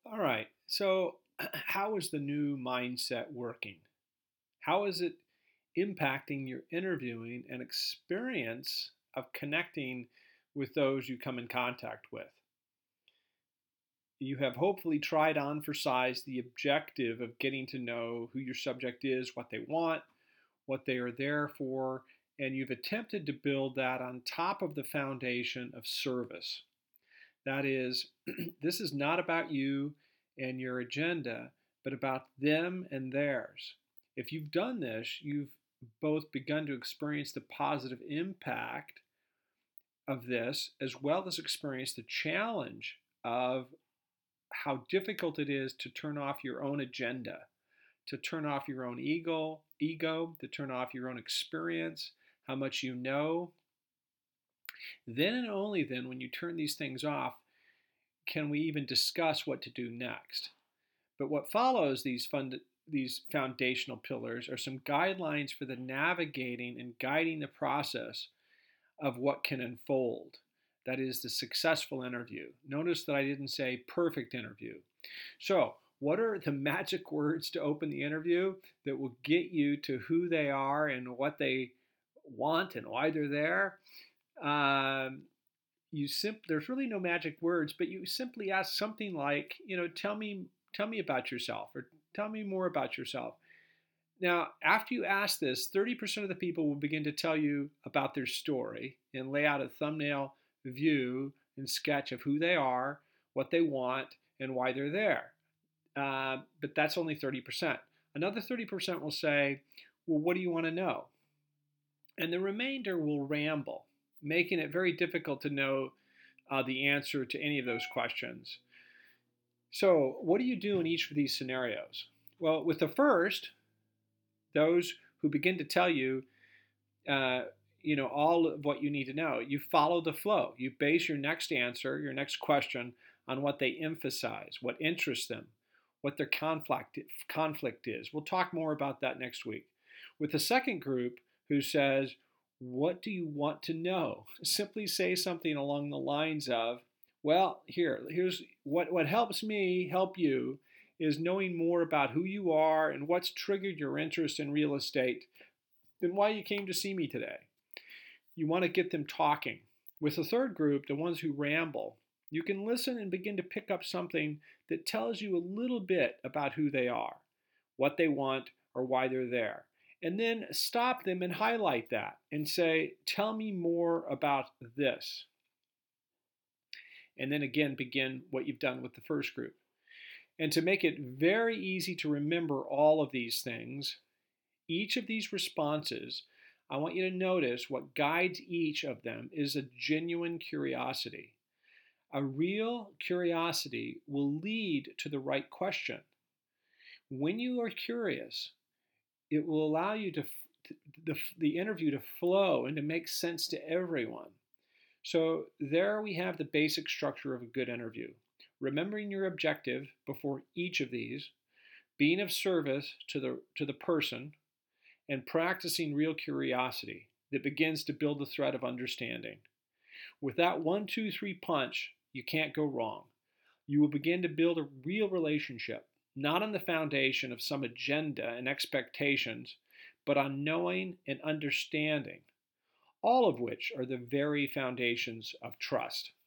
All right. So, how is the new mindset working? How is it impacting your interviewing and experience of connecting with those you come in contact with? You have hopefully tried on for size the objective of getting to know who your subject is, what they want, what they are there for, and you've attempted to build that on top of the foundation of service. That is, this is not about you and your agenda, but about them and theirs. If you've done this, you've both begun to experience the positive impact of this, as well as experience the challenge of how difficult it is to turn off your own agenda, to turn off your own ego, to turn off your own experience, how much you know. Then and only then, when you turn these things off, can we even discuss what to do next. But what follows these foundational pillars are some guidelines for the navigating and guiding the process of what can unfold. That is the successful interview. Notice that I didn't say perfect interview. So, what are the magic words to open the interview that will get you to who they are and what they want and why they're there? Um, there's really no magic words, but you simply ask something like, tell me about yourself, or tell me more about yourself. Now, after you ask this, 30% of the people will begin to tell you about their story and lay out a thumbnail view and sketch of who they are, what they want, and why they're there. But that's only 30%. Another 30% will say, well, what do you want to know? And the remainder will ramble, making it very difficult to know the answer to any of those questions. So, what do you do in each of these scenarios? Well, with the first, those who begin to tell you, uh, all of what you need to know, you follow the flow. You base your next answer, your next question, on what they emphasize, what interests them, what their conflict is. We'll talk more about that next week. With the second group who says, what do you want to know? Simply say something along the lines of, well, here's what helps me help you is knowing more about who you are and what's triggered your interest in real estate and why you came to see me today. You want to get them talking. With the third group, the ones who ramble, you can listen and begin to pick up something that tells you a little bit about who they are, what they want, or why they're there. And then stop them and highlight that and say, tell me more about this. And then again, begin what you've done with the first group. And to make it very easy to remember all of these things, each of these responses, I want you to notice what guides each of them is a genuine curiosity. A real curiosity will lead to the right question. When you are curious, it will allow you the interview to flow and to make sense to everyone. So there we have the basic structure of a good interview. Remembering your objective before each of these, being of service to the person, and practicing real curiosity that begins to build the thread of understanding. With that 1, 2, 3 punch, you can't go wrong. You will begin to build a real relationship, not on the foundation of some agenda and expectations, but on knowing and understanding, all of which are the very foundations of trust.